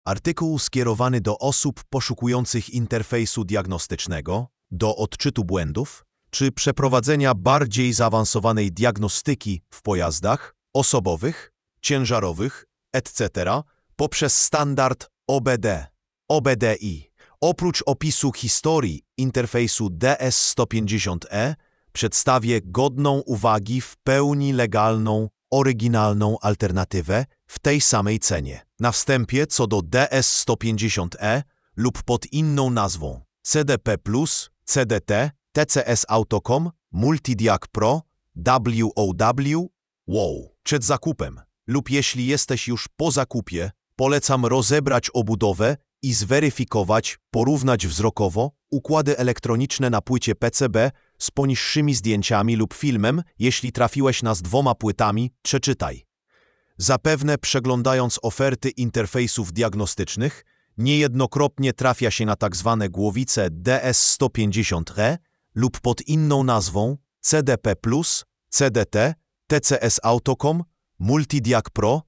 Artykuł skierowany do osób poszukujących interfejsu diagnostycznego, do odczytu błędów, czy przeprowadzenia bardziej zaawansowanej diagnostyki w pojazdach osobowych, ciężarowych, etc. poprzez standard OBD, OBDI. Oprócz opisu historii interfejsu DS150E przedstawię godną uwagi w pełni legalną, oryginalną alternatywę w tej samej cenie. Na wstępie co do DS150E lub pod inną nazwą CDP+, CDT, TCS Autocom, Multidiag Pro, WOW. Przed zakupem lub jeśli jesteś już po zakupie, polecam rozebrać obudowę i zweryfikować, porównać wzrokowo układy elektroniczne na płycie PCB z poniższymi zdjęciami lub filmem, jeśli trafiłeś nas 2 płytami, przeczytaj. Zapewne przeglądając oferty interfejsów diagnostycznych, niejednokrotnie trafia się na tzw. głowice DS150E lub pod inną nazwą CDP+, CDT, TCS Autocom, Multidiag Pro,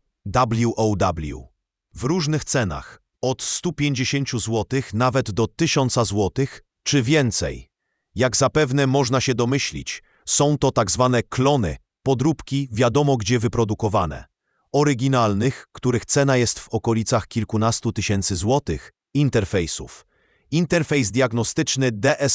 WOW. W różnych cenach, od 150 zł nawet do 1000 zł, czy więcej. Jak zapewne można się domyślić, są to tzw. klony, podróbki wiadomo gdzie wyprodukowane. Oryginalnych, których cena jest w okolicach kilkunastu tysięcy złotych, interfejsów. Interfejs diagnostyczny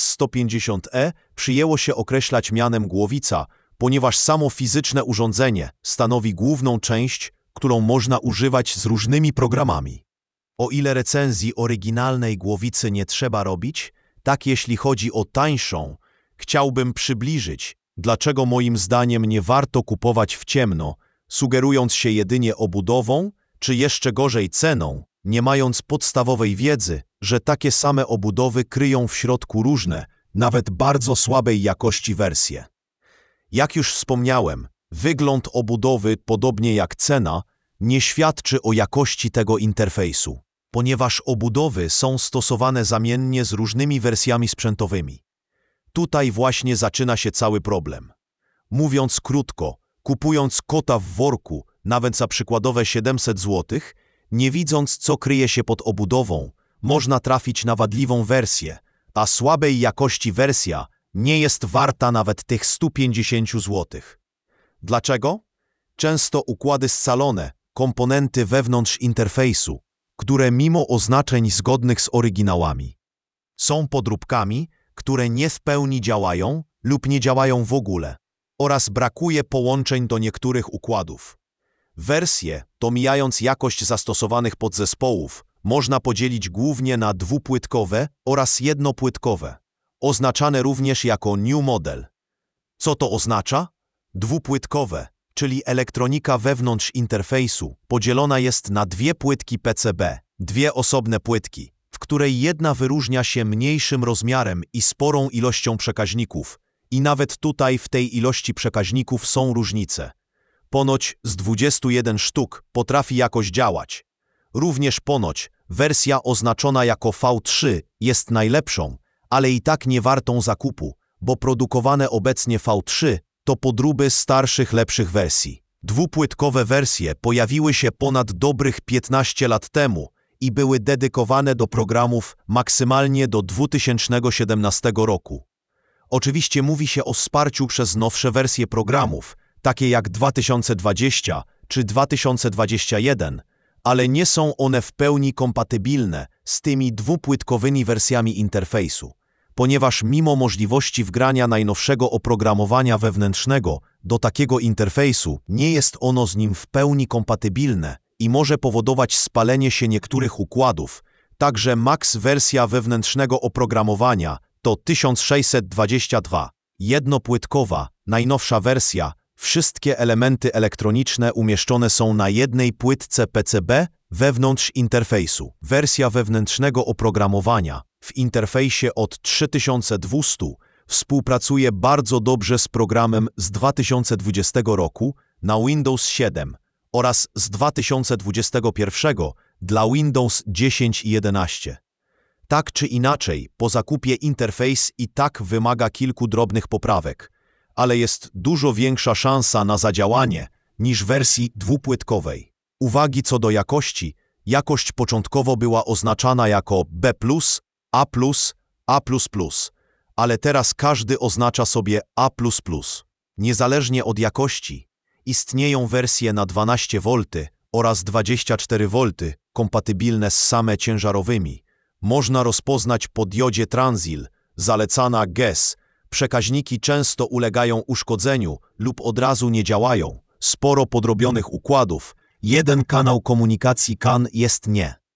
DS150E przyjęło się określać mianem głowica, ponieważ samo fizyczne urządzenie stanowi główną część, którą można używać z różnymi programami. O ile recenzji oryginalnej głowicy nie trzeba robić, tak jeśli chodzi o tańszą, chciałbym przybliżyć, dlaczego moim zdaniem nie warto kupować w ciemno, sugerując się jedynie obudową, czy jeszcze gorzej ceną, nie mając podstawowej wiedzy, że takie same obudowy kryją w środku różne, nawet bardzo słabej jakości wersje. Jak już wspomniałem, wygląd obudowy, podobnie jak cena, nie świadczy o jakości tego interfejsu, ponieważ obudowy są stosowane zamiennie z różnymi wersjami sprzętowymi. Tutaj właśnie zaczyna się cały problem. Mówiąc krótko, kupując kota w worku, nawet za przykładowe 700 zł, nie widząc co kryje się pod obudową, można trafić na wadliwą wersję, a słabej jakości wersja nie jest warta nawet tych 150 zł. Dlaczego? Często układy scalone, komponenty wewnątrz interfejsu, które mimo oznaczeń zgodnych z oryginałami są podróbkami, które nie w pełni działają lub nie działają w ogóle, oraz brakuje połączeń do niektórych układów. Wersje, to mijając jakość zastosowanych podzespołów, można podzielić głównie na dwupłytkowe oraz jednopłytkowe, oznaczane również jako New Model. Co to oznacza? Dwupłytkowe, czyli elektronika wewnątrz interfejsu, podzielona jest na 2 płytki PCB, 2 osobne płytki, w której jedna wyróżnia się mniejszym rozmiarem i sporą ilością przekaźników. I nawet tutaj w tej ilości przekaźników są różnice. Ponoć z 21 sztuk potrafi jakoś działać. Również ponoć wersja oznaczona jako V3 jest najlepszą, ale i tak nie wartą zakupu, bo produkowane obecnie V3 to podróby starszych, lepszych wersji. Dwupłytkowe wersje pojawiły się ponad dobrych 15 lat temu i były dedykowane do programów maksymalnie do 2017 roku. Oczywiście mówi się o wsparciu przez nowsze wersje programów, takie jak 2020 czy 2021, ale nie są one w pełni kompatybilne z tymi dwupłytkowymi wersjami interfejsu, ponieważ mimo możliwości wgrania najnowszego oprogramowania wewnętrznego do takiego interfejsu, nie jest ono z nim w pełni kompatybilne i może powodować spalenie się niektórych układów. Także max wersja wewnętrznego oprogramowania to 1622, jednopłytkowa, najnowsza wersja. Wszystkie elementy elektroniczne umieszczone są na jednej płytce PCB wewnątrz interfejsu. Wersja wewnętrznego oprogramowania w interfejsie od 3200 współpracuje bardzo dobrze z programem z 2020 roku na Windows 7 oraz z 2021 dla Windows 10 i 11. Tak czy inaczej, po zakupie interfejs i tak wymaga kilku drobnych poprawek, ale jest dużo większa szansa na zadziałanie niż w wersji dwupłytkowej. Uwagi co do jakości. Jakość początkowo była oznaczana jako B+, A+, A++, ale teraz każdy oznacza sobie A++. Niezależnie od jakości, istnieją wersje na 12V oraz 24V, kompatybilne z same ciężarowymi. Można rozpoznać po diodzie Transil, zalecana GES. Przekaźniki często ulegają uszkodzeniu lub od razu nie działają. Sporo podrobionych układów. Jeden kanał komunikacji CAN jest nie.